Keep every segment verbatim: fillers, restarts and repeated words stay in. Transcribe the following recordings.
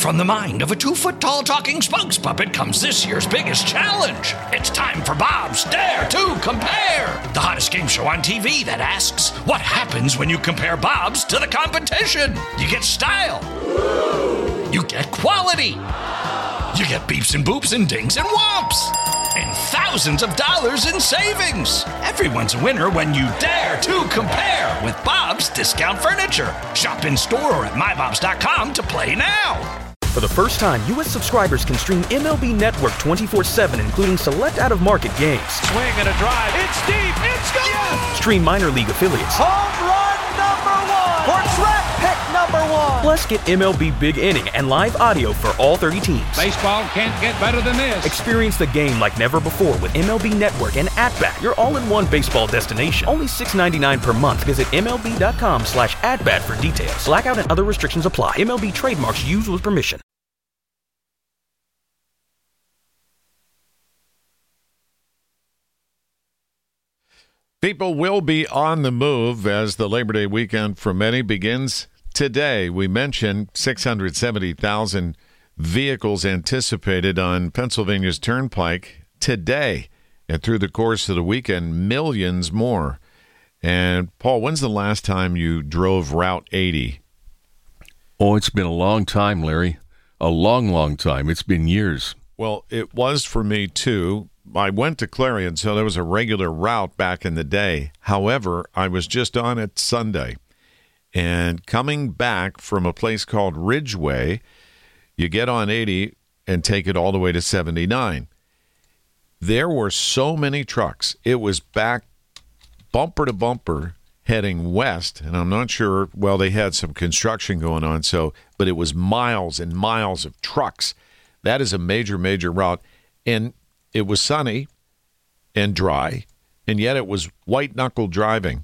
From the mind of a two-foot-tall talking spokes puppet comes this year's biggest challenge. It's time for Bob's Dare to Compare, the hottest game show on T V that asks, what happens when you compare Bob's to the competition? You get style. You get quality. You get beeps and boops and dings and whomps. And thousands of dollars in savings. Everyone's a winner when you dare to compare with Bob's Discount Furniture. Shop in store or at my bobs dot com to play now. For the first time, U S subscribers can stream M L B Network twenty-four seven, including select out-of-market games. Swing and a drive. It's deep. It's gone. Yes. Stream minor league affiliates. Home run number one. Or draft pick number one. Plus, get M L B Big Inning and live audio for all thirty teams. Baseball can't get better than this. Experience the game like never before with M L B Network and At-Bat, your all-in-one baseball destination. Only six dollars and ninety-nine cents per month. Visit M L B dot com slash at-bat for details. Blackout and other restrictions apply. M L B trademarks used with permission. People will be on the move as the Labor Day weekend for many begins today. We mentioned six hundred seventy thousand vehicles anticipated on Pennsylvania's Turnpike today. And through the course of the weekend, millions more. And, Paul, when's the last time you drove Route eighty? Oh, it's been a long time, Larry. A long, long time. It's been years. Well, it was for me, too. I went to Clarion, so there was a regular route back in the day. However, I was just on it Sunday. And coming back from a place called Ridgeway, you get on eighty and take it all the way to seventy-nine. There were so many trucks. It was back bumper to bumper heading west, and I'm not sure, well, they had some construction going on, so, but it was miles and miles of trucks. That is a major, major route. And it was sunny and dry, and yet it was white-knuckle driving,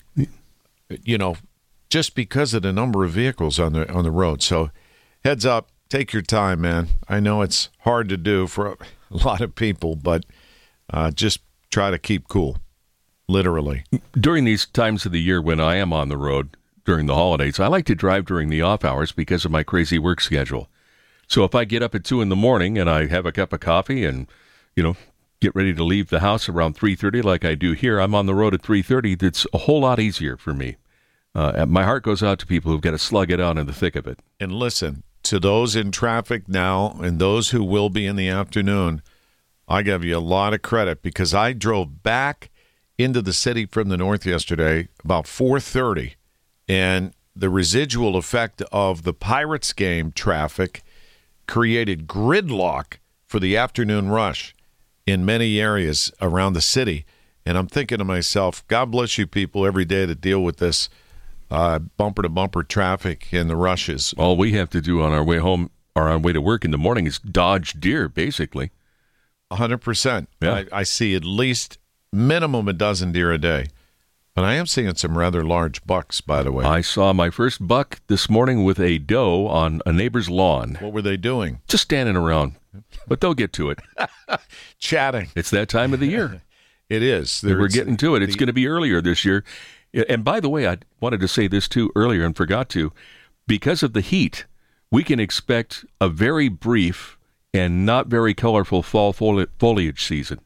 you know, just because of the number of vehicles on the on the road. So heads up, take your time, man. I know it's hard to do for a lot of people, but uh, just try to keep cool, literally. During these times of the year when I am on the road during the holidays, I like to drive during the off hours because of my crazy work schedule. So if I get up at two in the morning and I have a cup of coffee and, you know, get ready to leave the house around three thirty like I do here, I'm on the road at three thirty. That's a whole lot easier for me. Uh, my heart goes out to people who've got to slug it out in the thick of it. And listen, to those in traffic now and those who will be in the afternoon, I give you a lot of credit because I drove back into the city from the north yesterday about four thirty, and the residual effect of the Pirates game traffic created gridlock for the afternoon rush in many areas around the city. And I'm thinking to myself, God bless you people every day that deal with this uh, bumper-to-bumper traffic and the rushes. All we have to do on our way home or on our way to work in the morning is dodge deer, basically. one hundred percent. Yeah. I, I see at least minimum a dozen deer a day. But I am seeing some rather large bucks, by the way. I saw my first buck this morning with a doe on a neighbor's lawn. What were they doing? Just standing around. But they'll get to it. Chatting. It's that time of the year. It is. We're There's, getting to it. It's the, going to be earlier this year. And by the way, I wanted to say this too earlier and forgot to. Because of the heat, we can expect a very brief and not very colorful fall foli- foliage season.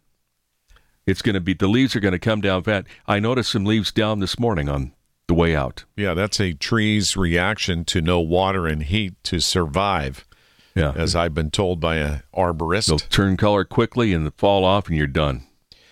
It's going to be, the leaves are going to come down fat. I noticed some leaves down this morning on the way out. Yeah, that's a tree's reaction to no water and heat to survive. Yeah. As I've been told by an arborist. They'll turn color quickly and fall off and you're done.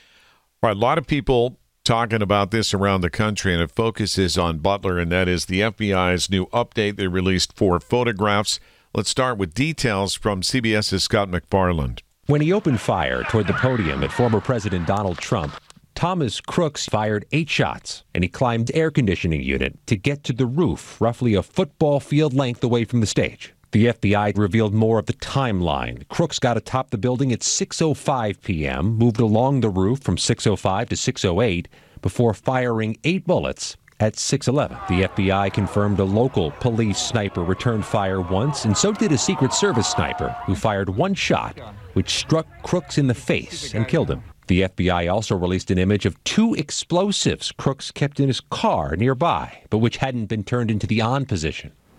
All right, a lot of people talking about this around the country, and it focuses on Butler, and that is the F B I's new update. They released four photographs. Let's start with details from CBS's Scott McFarland. When he opened fire toward the podium at former President Donald Trump, Thomas Crooks fired eight shots, and he climbed air conditioning unit to get to the roof, roughly a football field length away from the stage. The F B I revealed more of the timeline. Crooks got atop the building at six oh five p.m., moved along the roof from six oh five to six oh eight, before firing eight bullets at six eleven. The F B I confirmed a local police sniper returned fire once, and so did a Secret Service sniper who fired one shot, which struck Crooks in the face and killed him. The F B I also released an image of two explosives Crooks kept in his car nearby, but which hadn't been turned into the on position.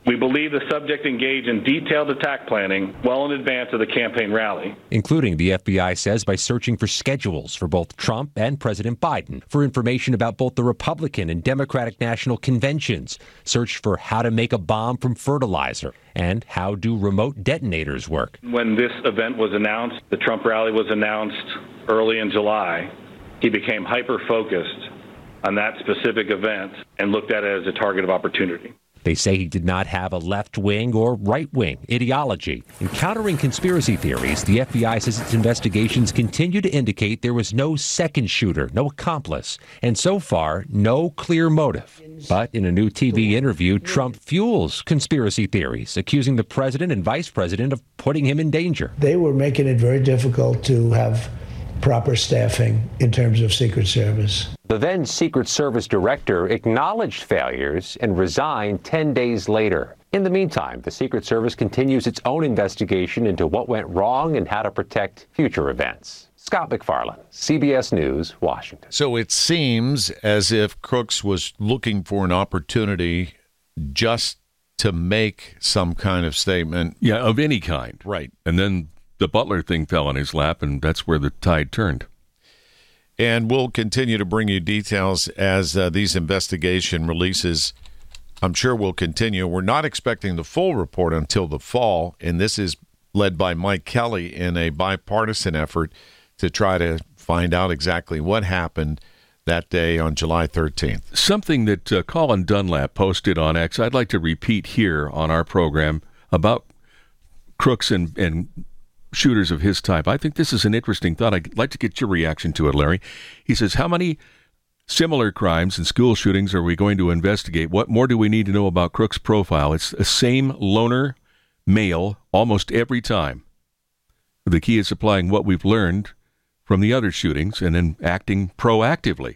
We believe the subject engaged in detailed attack planning well in advance of the campaign rally. Including, the F B I says, by searching for schedules for both Trump and President Biden, for information about both the Republican and Democratic national conventions, searched for how to make a bomb from fertilizer, and how do remote detonators work. When this event was announced, the Trump rally was announced early in July, he became hyper-focused on that specific event and looked at it as a target of opportunity. They say he did not have a left-wing or right-wing ideology. In countering conspiracy theories, the F B I says its investigations continue to indicate there was no second shooter, no accomplice, and so far, no clear motive. But in a new T V interview, Trump fuels conspiracy theories, accusing the president and vice president of putting him in danger. They were making it very difficult to have proper staffing in terms of Secret Service. The then Secret Service director acknowledged failures and resigned ten days later. In the meantime, the Secret Service continues its own investigation into what went wrong and how to protect future events. Scott McFarland, C B S News, Washington. So it seems as if Crooks was looking for an opportunity just to make some kind of statement. Yeah, of any kind. Right. And then the Butler thing fell on his lap, and that's where the tide turned. And we'll continue to bring you details as uh, these investigation releases, I'm sure, will continue. We're not expecting the full report until the fall, and this is led by Mike Kelly in a bipartisan effort to try to find out exactly what happened that day on July thirteenth. Something that uh, Colin Dunlap posted on X, I'd like to repeat here on our program about Crooks and, and shooters of his type. I think this is an interesting thought. I'd like to get your reaction to it, Larry. He says, how many similar crimes and school shootings are we going to investigate? What more do we need to know about Crooks' profile? It's the same loner male almost every time. The key is applying what we've learned from the other shootings and then acting proactively.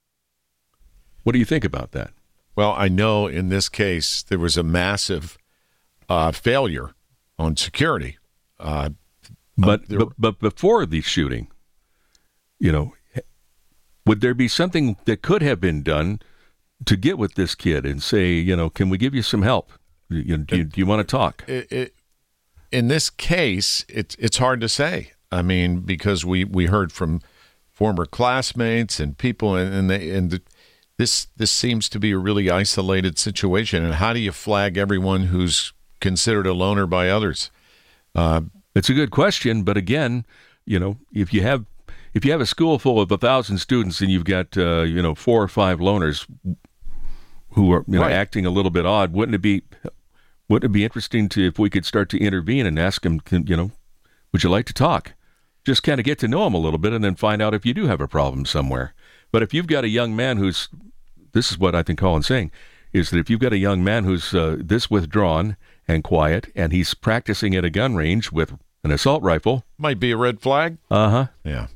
What do you think about that? Well, I know in this case there was a massive uh, failure on security. Uh, But, uh, there, but but before the shooting, you know, would there be something that could have been done to get with this kid and say, you know, can we give you some help? You, do, you, do you want to talk? It, it, in this case, it's it's hard to say. I mean, because we, we heard from former classmates and people, and and, they, and the, this this seems to be a really isolated situation. And how do you flag everyone who's considered a loner by others? Uh, It's a good question, but again, you know, if you have if you have a school full of a thousand students and you've got uh, you know four or five loners who are you know right. acting a little bit odd, wouldn't it be wouldn't it be interesting to if we could start to intervene and ask them, you know, would you like to talk? Just kind of get to know them a little bit and then find out if you do have a problem somewhere. But if you've got a young man who's this is what I think Colin's saying is that if you've got a young man who's uh, this withdrawn and quiet, and he's practicing at a gun range with an assault rifle. Might be a red flag. Uh-huh. Yeah.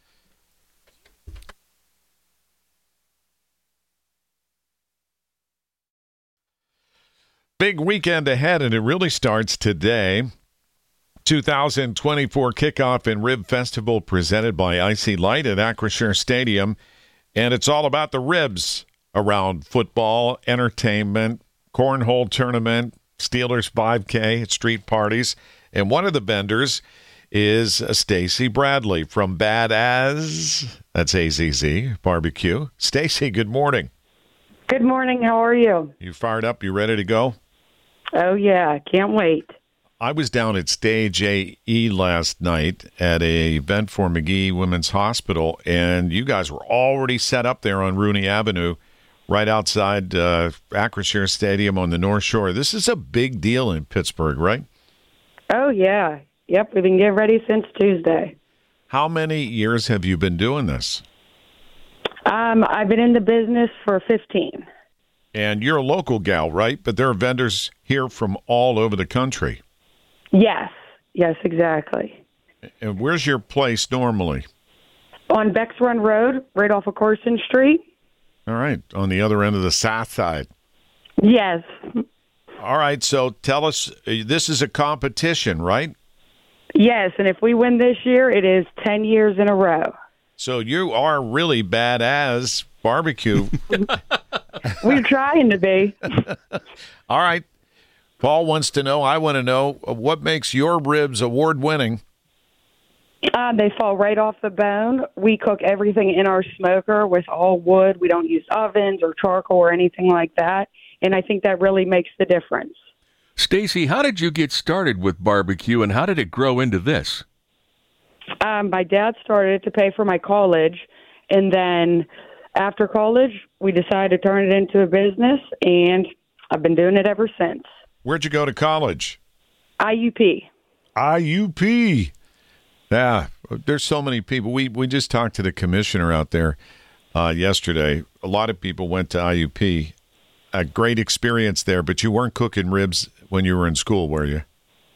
Big weekend ahead, and it really starts today. two thousand twenty-four kickoff and Rib Festival presented by Icy Light at Acrisure Stadium. And it's all about the ribs around football, entertainment, cornhole tournament, Steelers five K, street parties. And one of the vendors is Stacy Bradley from Bad Az, that's A Z Z, Barbecue. Stacy, good morning. Good morning. How are you? You fired up? You ready to go? Oh, yeah. Can't wait. I was down at Stage A E last night at an event for McGee Women's Hospital, and you guys were already set up there on Rooney Avenue, right outside uh, Acrisure Stadium on the North Shore. This is a big deal in Pittsburgh, right? Oh, yeah. Yep, we've been getting ready since Tuesday. How many years have you been doing this? Um, I've been in the business for fifteen. And you're a local gal, right? But there are vendors here from all over the country. Yes. Yes, exactly. And where's your place normally? On Beck's Run Road, right off of Corson Street. All right, on the other end of the south side. Yes. All right, so tell us, this is a competition, right? Yes, and if we win this year, it is ten years in a row. So you are really Bad Az Barbecue. We're trying to be. All right. Paul wants to know, I want to know, what makes your ribs award-winning? Uh, they fall right off the bone. We cook everything in our smoker with all wood. We don't use ovens or charcoal or anything like that, and I think that really makes the difference. Stacy, how did you get started with barbecue, and how did it grow into this? Um, my dad started to pay for my college, and then after college, we decided to turn it into a business, and I've been doing it ever since. Where'd you go to college? I U P. I U P. Yeah, there's so many people. We we just talked to the commissioner out there uh, yesterday. A lot of people went to I U P. A great experience there, but you weren't cooking ribs when you were in school, were you?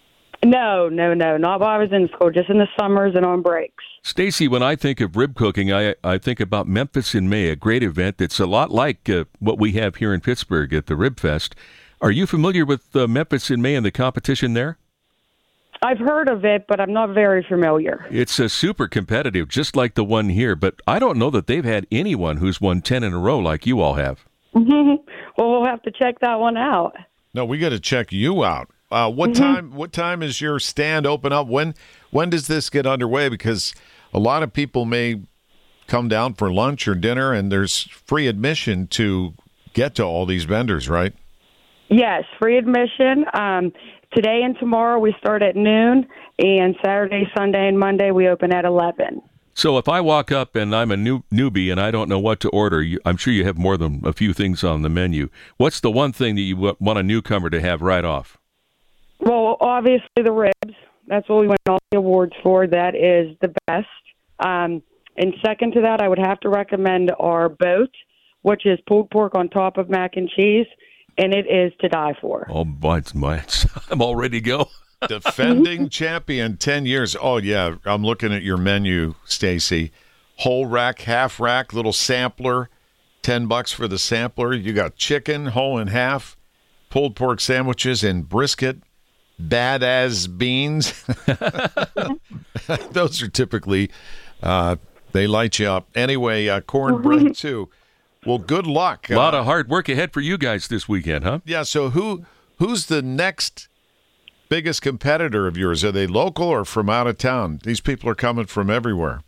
No, no, no. Not while I was in school, just in the summers and on breaks. Stacy, when I think of rib cooking, I, I think about Memphis in May, a great event that's a lot like uh, what we have here in Pittsburgh at the Rib Fest. Are you familiar with uh, Memphis in May and the competition there? I've heard of it, but I'm not very familiar. It's a super competitive, just like the one here, but I don't know that they've had anyone who's won ten in a row like you all have. Well, we'll have to check that one out. No, we got to check you out. Uh, what Mm-hmm. time? What time is your stand open up? When? When does this get underway? Because a lot of people may come down for lunch or dinner, and there's free admission to get to all these vendors, right? Yes, free admission. Um, today and tomorrow we start at noon, and Saturday, Sunday, and Monday we open at eleven. So if I walk up and I'm a new newbie and I don't know what to order, you, I'm sure you have more than a few things on the menu. What's the one thing that you w- want a newcomer to have right off? Well, obviously the ribs. That's what we win all the awards for. That is the best. Um, and second to that, I would have to recommend our boat, which is pulled pork on top of mac and cheese, and it is to die for. Oh, but my, I'm all ready to go. Defending champion, ten years. Oh, yeah. I'm looking at your menu, Stacy. Whole rack, half rack, little sampler, ten bucks for the sampler. You got chicken, whole and half, pulled pork sandwiches, and brisket, badass beans. Those are typically, uh, they light you up. Anyway, uh, cornbread, too. Well, good luck. A lot uh, of hard work ahead for you guys this weekend, huh? Yeah, so who who's the next biggest competitor of yours? Are they local or from out of town? These people are coming from everywhere.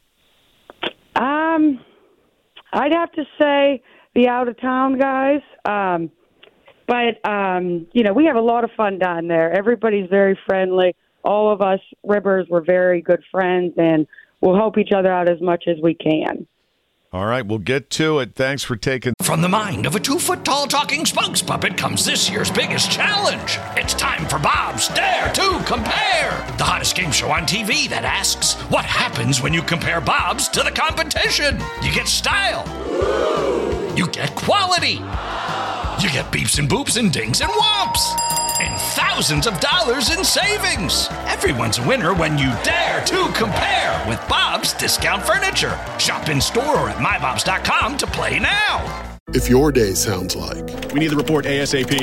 Um, I'd have to say the out-of-town guys. Um, but, um, you know, we have a lot of fun down there. Everybody's very friendly. All of us ribbers were very good friends, and we'll help each other out as much as we can. All right, we'll get to it. Thanks for taking... From the mind of a two-foot-tall talking spokes puppet comes this year's biggest challenge. It's time for Bob's Dare to Compare, the hottest game show on T V that asks, what happens when you compare Bob's to the competition? You get style. You get quality. You get beeps and boops and dings and whomps. And thousands of dollars in savings. Everyone's a winner when you dare to compare with Bob's Discount Furniture. Shop in store or at my bobs dot com to play now. If your day sounds like... We need the report ASAP.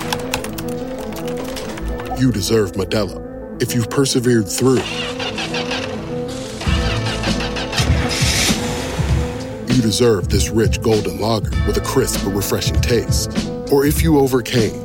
You deserve Modelo. If you've persevered through... You deserve this rich golden lager with a crisp but refreshing taste. Or if you overcame...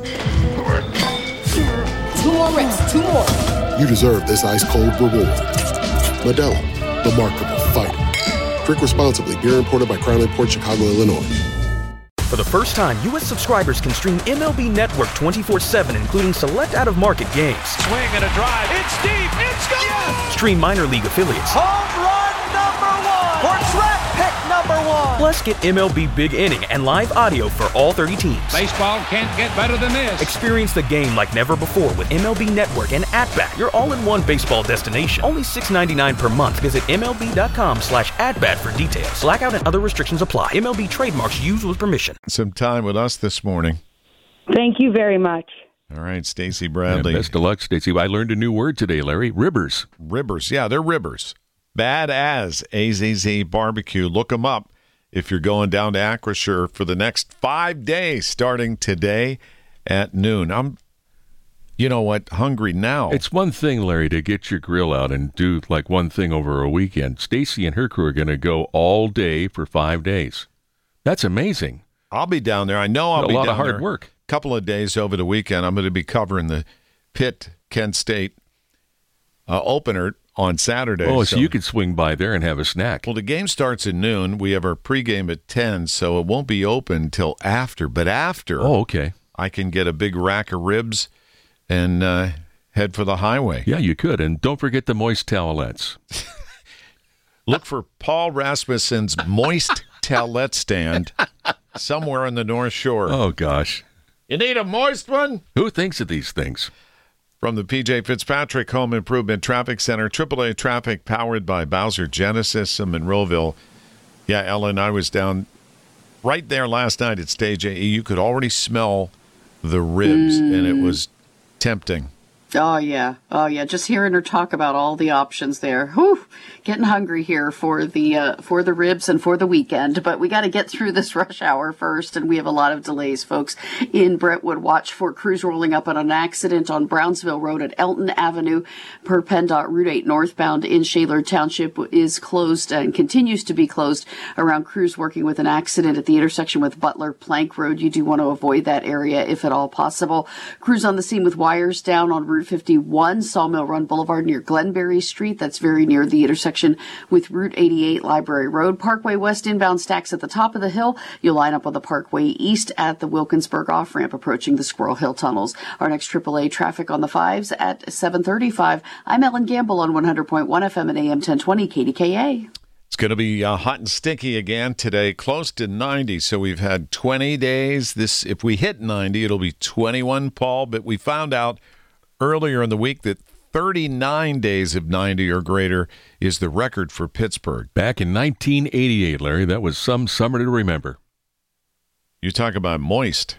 Two more reps, two more. You deserve this ice-cold reward. Modelo, the Markable Fighter. Drink responsibly. Beer imported by Crown Imports, Chicago, Illinois. For the first time, U S subscribers can stream M L B Network twenty-four seven, including select out-of-market games. Swing and a drive. It's deep. It's gone. Yes. Stream minor league affiliates. Home run number one. Or draft pick number one. Plus, get M L B Big Inning and live audio for all thirty teams. Baseball can't get better than this. Experience the game like never before with M L B Network and At-Bat, your all-in-one baseball destination. Only six ninety-nine per month. Visit M L B dot com slash at-bat for details. Blackout and other restrictions apply. M L B trademarks used with permission. Some time with us this morning. Thank you very much. All right, Stacy Bradley. Yeah, best of luck, Stacy. I learned a new word today, Larry. Ribbers. Ribbers. Yeah, they're ribbers. Bad as A Z Z Barbecue. Look them up if you're going down to Acrisure for the next five days starting today at noon. I'm, you know what, hungry now. It's one thing, Larry, to get your grill out and do like one thing over a weekend. Stacy and her crew are going to go all day for five days. That's amazing. I'll be down there. I know I'll a be lot down of hard there work. couple of days over the weekend, I'm going to be covering the Pitt Kent State uh, opener on Saturday. Oh, so, so you could swing by there and have a snack. Well, the game starts at noon. We have our pregame at ten, so it won't be open till after. But after, oh, okay, I can get a big rack of ribs and uh, head for the highway. Yeah, you could. And don't forget the moist towelettes. Look for Paul Rasmussen's moist towelette stand somewhere on the North Shore. Oh, gosh. You need a moist one? Who thinks of these things? From the P J Fitzpatrick Home Improvement Traffic Center, triple A traffic powered by Bowser Genesis in Monroeville. Yeah, Ellen, I was down right there last night at Stage A E. You could already smell the ribs, mm. and it was tempting. Oh, yeah. Oh, yeah. Just hearing her talk about all the options there. Whew, getting hungry here for the uh, for the ribs and for the weekend. But we got to get through this rush hour first, and we have a lot of delays, folks. In Brentwood, watch for crews rolling up on an accident on Brownsville Road at Elton Avenue per PennDOT Route eight northbound in Shaler Township is closed and continues to be closed around crews working with an accident at the intersection with Butler Plank Road. You do want to avoid that area if at all possible. Crews on the scene with wires down on Route fifty-one, Sawmill Run Boulevard near Glenberry Street. That's very near the intersection with Route eighty-eight, Library Road. Parkway West inbound stacks at the top of the hill. You'll line up on the Parkway East at the Wilkinsburg off-ramp approaching the Squirrel Hill tunnels. Our next triple A traffic on the fives at seven thirty-five. I'm Ellen Gamble on one hundred point one F M and A M ten twenty K D K A. It's going to be uh, hot and sticky again today, close to ninety. So we've had twenty days. This, if we hit ninety, it'll be twenty-one, Paul. But we found out earlier in the week that thirty-nine days of ninety or greater is the record for Pittsburgh. Back in nineteen eighty-eight, Larry, that was some summer to remember. You talk about moist.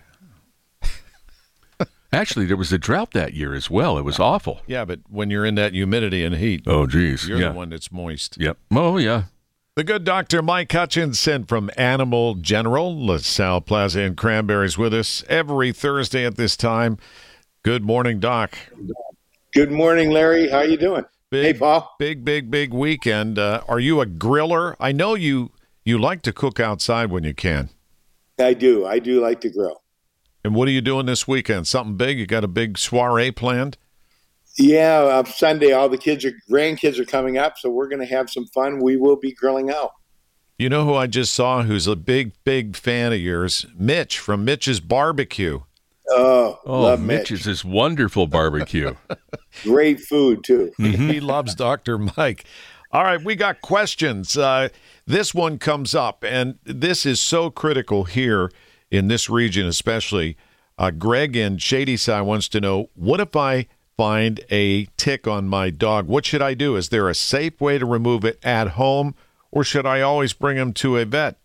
Actually, there was a drought that year as well. It was awful. Yeah, but when you're in that humidity and heat, oh, geez, you're yeah. the one that's moist. Yep. Oh, yeah. The good Doctor Mike Hutchinson from Animal General, LaSalle Plaza in Cranberry's with us every Thursday at this time. Good morning, Doc. Good morning, Larry. How you doing? Big, hey, Paul. Big, big, big weekend. Uh, are you a griller? I know you you like to cook outside when you can. I do. I do like to grill. And what are you doing this weekend? Something big? You got a big soiree planned? Yeah, uh, Sunday, all the kids are grandkids are coming up, so we're going to have some fun. We will be grilling out. You know who I just saw who's a big, big fan of yours? Mitch from Mitch's Barbecue. Oh, oh love Mitch's Mitch. is wonderful barbecue. Great food, too. Mm-hmm. He loves Doctor Mike. All right, we got questions. Uh, this one comes up, and this is so critical here in this region especially. Uh, Greg in Shadyside wants to know, what if I find a tick on my dog? What should I do? Is there a safe way to remove it at home, or should I always bring him to a vet?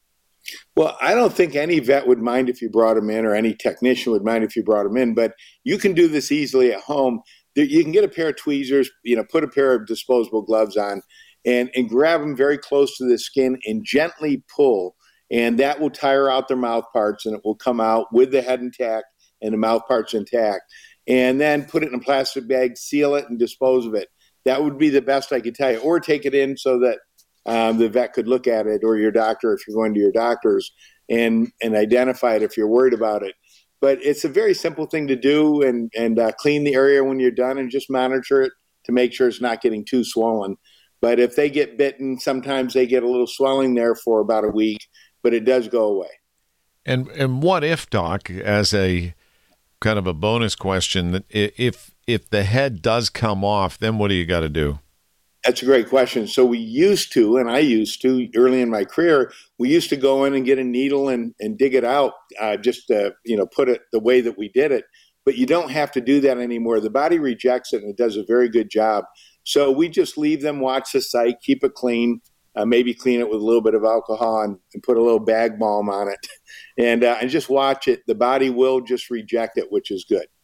Well, I don't think any vet would mind if you brought him in, or any technician would mind if you brought him in, but you can do this easily at home. You can get a pair of tweezers, you know, put a pair of disposable gloves on, and, and grab them very close to the skin and gently pull, and that will tire out their mouth parts, and it will come out with the head intact and the mouth parts intact. And then put it in a plastic bag, seal it, and dispose of it. That would be the best I could tell you. Or take it in so that um, the vet could look at it, or your doctor if you're going to your doctor's, and and identify it if you're worried about it. But it's a very simple thing to do, and, and uh, clean the area when you're done, and just monitor it to make sure it's not getting too swollen. But if they get bitten, sometimes they get a little swelling there for about a week, but it does go away. And and what if, Doc, as a kind of a bonus question, that if if the head does come off, then what do you got to do? That's a great question. So we used to, and I used to early in my career, we used to go in and get a needle and, and dig it out, uh, just to, you know, put it the way that we did it. But you don't have to do that anymore. The body rejects it, and it does a very good job. So we just leave them, watch the site, keep it clean, uh, maybe clean it with a little bit of alcohol, and, and put a little bag balm on it, and uh, and just watch it. The body will just reject it, which is good.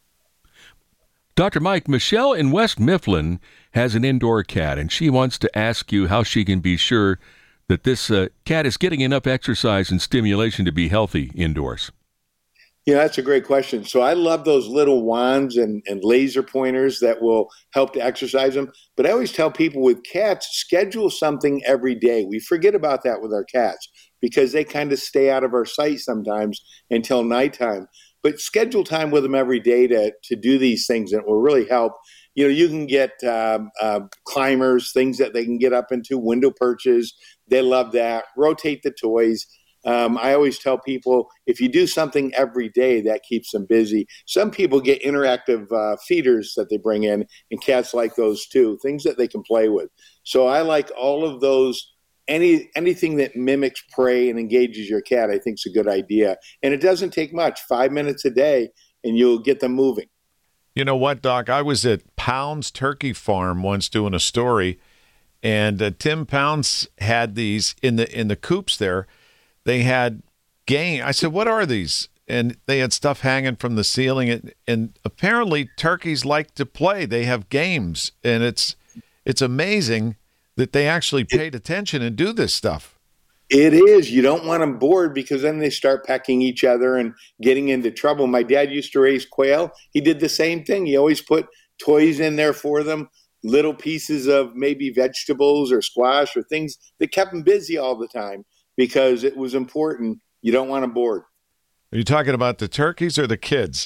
Doctor Mike, Michelle in West Mifflin has an indoor cat, and she wants to ask you how she can be sure that this uh, cat is getting enough exercise and stimulation to be healthy indoors. Yeah, that's a great question. So I love those little wands and, and laser pointers that will help to exercise them. But I always tell people with cats, schedule something every day. We forget about that with our cats because they kind of stay out of our sight sometimes until nighttime. but schedule time with them every day to, to do these things, and it will really help. You know, you can get um, uh, climbers, things that they can get up into, window perches. They love that. Rotate the toys. Um, I always tell people, if you do something every day, that keeps them busy. Some people get interactive uh, feeders that they bring in, and cats like those too, things that they can play with. So I like all of those. Any anything that mimics prey and engages your cat, I think is a good idea. And it doesn't take much, five minutes a day, and you'll get them moving. You know what, Doc? I was at Pounds Turkey Farm once doing a story, and uh, Tim Pounds had these in the in the coops there. They had game. I said, "What are these?" And they had stuff hanging from the ceiling. And, and apparently, turkeys like to play. They have games, and it's it's amazing that they actually paid attention and do this stuff. It is. You don't want them bored, because then they start pecking each other and getting into trouble. My dad used to raise quail. He did the same thing. He always put toys in there for them, little pieces of maybe vegetables or squash or things that kept them busy all the time, because it was important. You don't want them bored. Are you talking about the turkeys or the kids?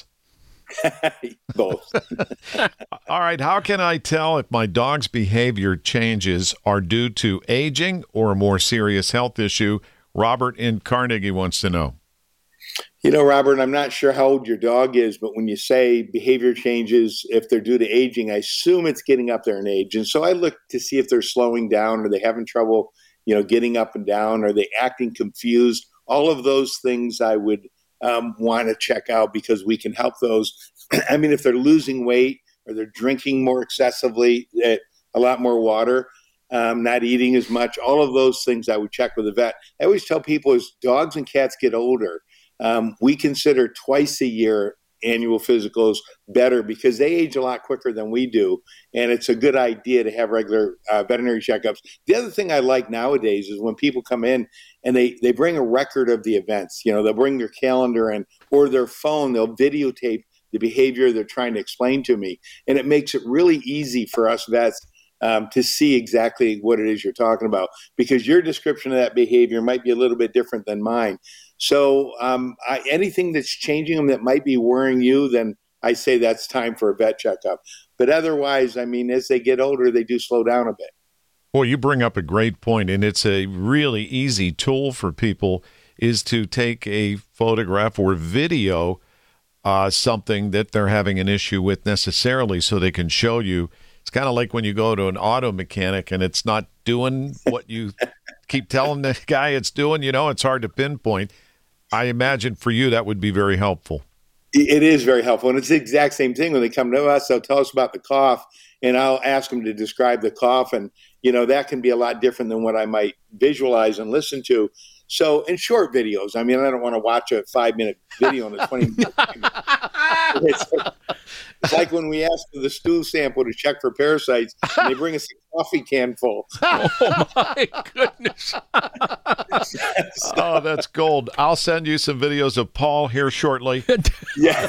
Both. All right. How can I tell if my dog's behavior changes are due to aging or a more serious health issue? Robert in Carnegie wants to know. You know, Robert, I'm not sure how old your dog is, but when you say behavior changes, if they're due to aging, I assume it's getting up there in age. And so I look to see if they're slowing down. Are they having trouble, you know, getting up and down? Are they acting confused? All of those things I would Um, want to check out, because we can help those. I mean, if they're losing weight or they're drinking more excessively, uh, a lot more water, um, not eating as much, all of those things I would check with a vet. I always tell people, as dogs and cats get older, um, we consider twice a year annual physicals better, because they age a lot quicker than we do. And it's a good idea to have regular uh, veterinary checkups. The other thing I like nowadays is when people come in and they, they bring a record of the events. You know, they'll bring their calendar in or their phone. They'll videotape the behavior they're trying to explain to me. And it makes it really easy for us vets um, to see exactly what it is you're talking about, because your description of that behavior might be a little bit different than mine. So um, I, anything that's changing them that might be worrying you, then I say that's time for a vet checkup. But otherwise, I mean, as they get older, they do slow down a bit. Well, you bring up a great point, and it's a really easy tool for people is to take a photograph or video uh, something that they're having an issue with necessarily, so they can show you. It's kind of like when you go to an auto mechanic and it's not doing what you keep telling the guy it's doing. You know, it's hard to pinpoint. I imagine for you that would be very helpful. It is very helpful. And it's the exact same thing when they come to us. They'll tell us about the cough, and I'll ask them to describe the cough. And, you know, that can be a lot different than what I might visualize and listen to. So in short videos, I mean, I don't want to watch a five-minute video on a twenty-minute it's, it's like when we ask for the stool sample to check for parasites, and they bring us a coffee can full. Oh, my goodness. Oh, that's gold. I'll send you some videos of Paul here shortly. Yeah.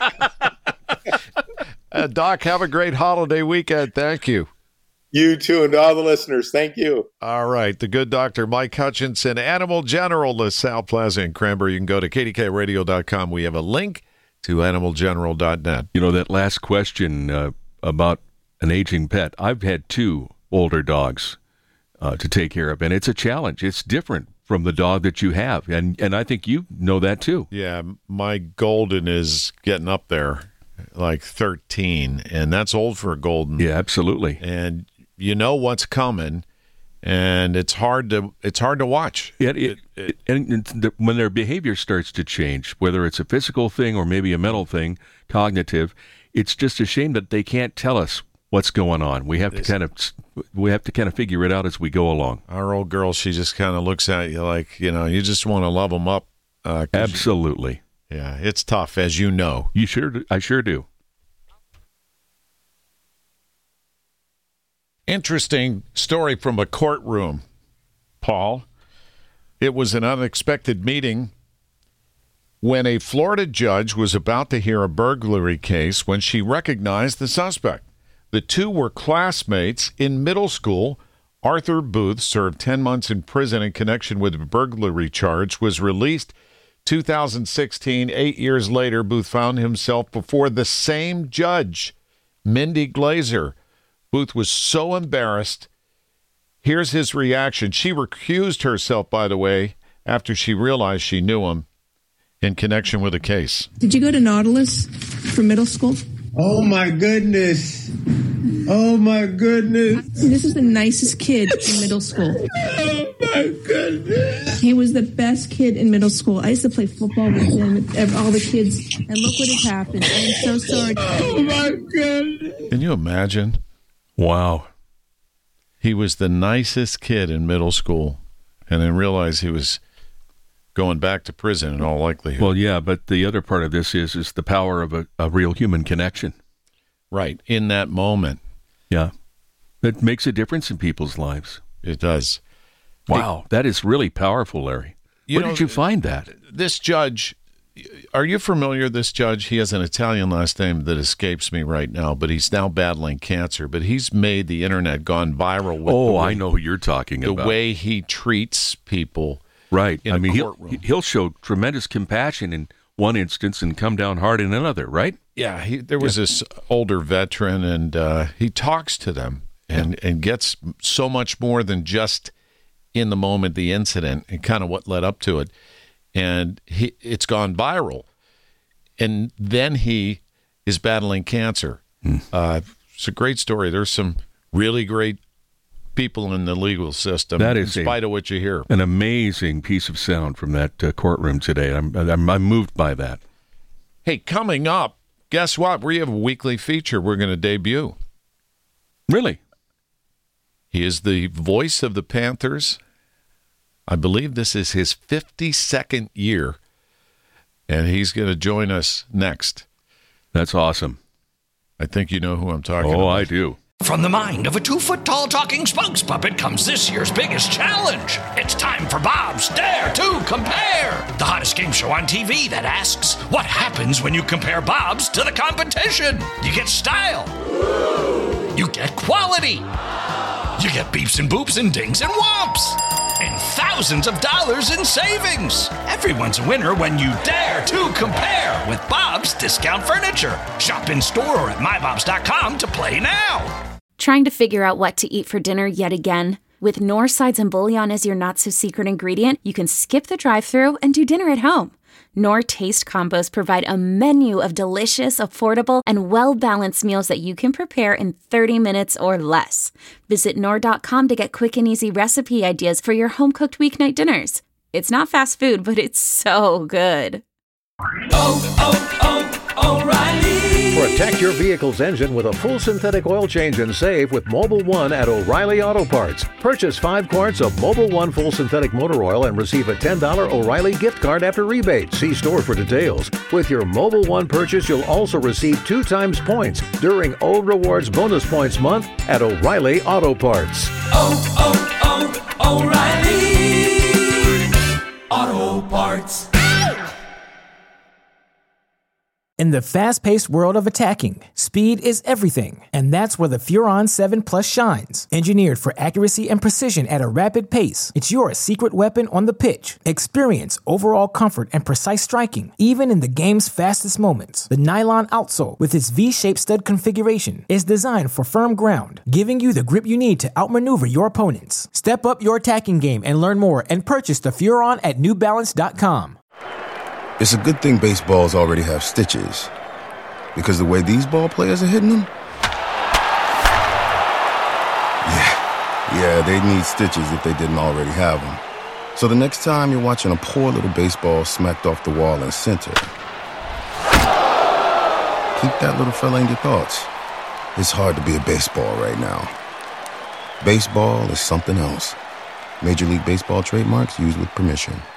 uh, Doc, have a great holiday weekend. Thank you. You too, and to all the listeners, thank you. All right. The good doctor, Mike Hutchinson, Animal General, LaSalle Plaza in Cranberry. You can go to K D K radio dot com. We have a link to animal general dot net. You know, that last question uh, about an aging pet, I've had two older dogs uh, to take care of, and it's a challenge. It's different from the dog that you have, and, and I think you know that too. Yeah, my Golden is getting up there, like thirteen, and that's old for a Golden. Yeah, absolutely. And you know what's coming, and it's hard to it's hard to watch. Yeah, it, it, it, and the, when their behavior starts to change, whether it's a physical thing or maybe a mental thing, cognitive, it's just a shame that they can't tell us what's going on. We have to kind of we have to kind of figure it out as we go along. Our old girl, she just kind of looks at you like, you know, you just want to love them up. Uh, Absolutely. You, yeah, it's tough, as you know. You sure? Do, I sure do. Interesting story from a courtroom, Paul. It was an unexpected meeting when a Florida judge was about to hear a burglary case when she recognized the suspect. The two were classmates in middle school. Arthur Booth served ten months in prison in connection with a burglary charge, was released two thousand sixteen, eight years later, Booth found himself before the same judge, Mindy Glazer. Booth was so embarrassed. Here's his reaction. She recused herself, by the way, after she realized she knew him in connection with a case. Did you go to Nautilus for middle school? Oh, my goodness. Oh, my goodness. This is the nicest kid in middle school. Oh, my goodness. He was the best kid in middle school. I used to play football with him, with all the kids, and look what has happened. I'm so sorry. Oh, my goodness. Can you imagine? Wow. He was the nicest kid in middle school, and then realized he was going back to prison in all likelihood. Well, yeah, but the other part of this is is the power of a, a real human connection. Right, in that moment. Yeah. It makes a difference in people's lives. It does. Wow, hey, that is really powerful, Larry. Where know, did you find that? This judge, are you familiar with this judge? He has an Italian last name that escapes me right now, but he's now battling cancer. But he's made the internet, gone viral with Oh, the way, I know who you're talking the about. The way he treats people. Right. In I a mean, he'll, courtroom. he'll show tremendous compassion in one instance and come down hard in another, right? Yeah. He, there was yeah. this older veteran, and uh, he talks to them and, yeah. and gets so much more than just in the moment, the incident, and kind of what led up to it. And he, it's gone viral. And then he is battling cancer. Mm. Uh, it's a great story. There's some really great people in the legal system, that is in spite a, of what you hear. An amazing piece of sound from that uh, courtroom today. I'm, I'm I'm moved by that. Hey, coming up, guess what? We have a weekly feature we're going to debut. Really? He is the voice of the Panthers. I believe this is his fifty-second year, and he's going to join us next. That's awesome. I think you know who I'm talking oh, about. Oh, I do. From the mind of a two-foot-tall talking spokes puppet comes this year's biggest challenge. It's time for Bob's Dare to Compare, the hottest game show on T V that asks, what happens when you compare Bob's to the competition? You get style. You get quality. You get beeps and boops and dings and whomps. And thousands of dollars in savings. Everyone's a winner when you dare to compare with Bob's Discount Furniture. Shop in store or at my bobs dot com to play now. Trying to figure out what to eat for dinner yet again? With Knorr sides and bouillon as your not-so-secret ingredient, you can skip the drive-thru and do dinner at home. Knorr Taste Combos provide a menu of delicious, affordable, and well-balanced meals that you can prepare in thirty minutes or less. Visit Knorr dot com to get quick and easy recipe ideas for your home-cooked weeknight dinners. It's not fast food, but it's so good. Oh, oh, oh, O'Reilly! Protect your vehicle's engine with a full synthetic oil change and save with Mobil one at O'Reilly Auto Parts. Purchase five quarts of Mobil one full synthetic motor oil and receive a ten dollars O'Reilly gift card after rebate. See store for details. With your Mobil one purchase, you'll also receive two times points during O Rewards Bonus Points Month at O'Reilly Auto Parts. Oh, oh, oh, O'Reilly Auto Parts. In the fast-paced world of attacking, speed is everything, and that's where the Furon seven Plus shines. Engineered for accuracy and precision at a rapid pace, it's your secret weapon on the pitch. Experience overall comfort and precise striking, even in the game's fastest moments. The nylon outsole, with its V-shaped stud configuration, is designed for firm ground, giving you the grip you need to outmaneuver your opponents. Step up your attacking game and learn more and purchase the Furon at new balance dot com. It's a good thing baseballs already have stitches, because the way these ball players are hitting them, yeah, yeah, they need stitches if they didn't already have them. So the next time you're watching a poor little baseball smacked off the wall in center, keep that little fella in your thoughts. It's hard to be a baseball right now. Baseball is something else. Major League Baseball trademarks used with permission.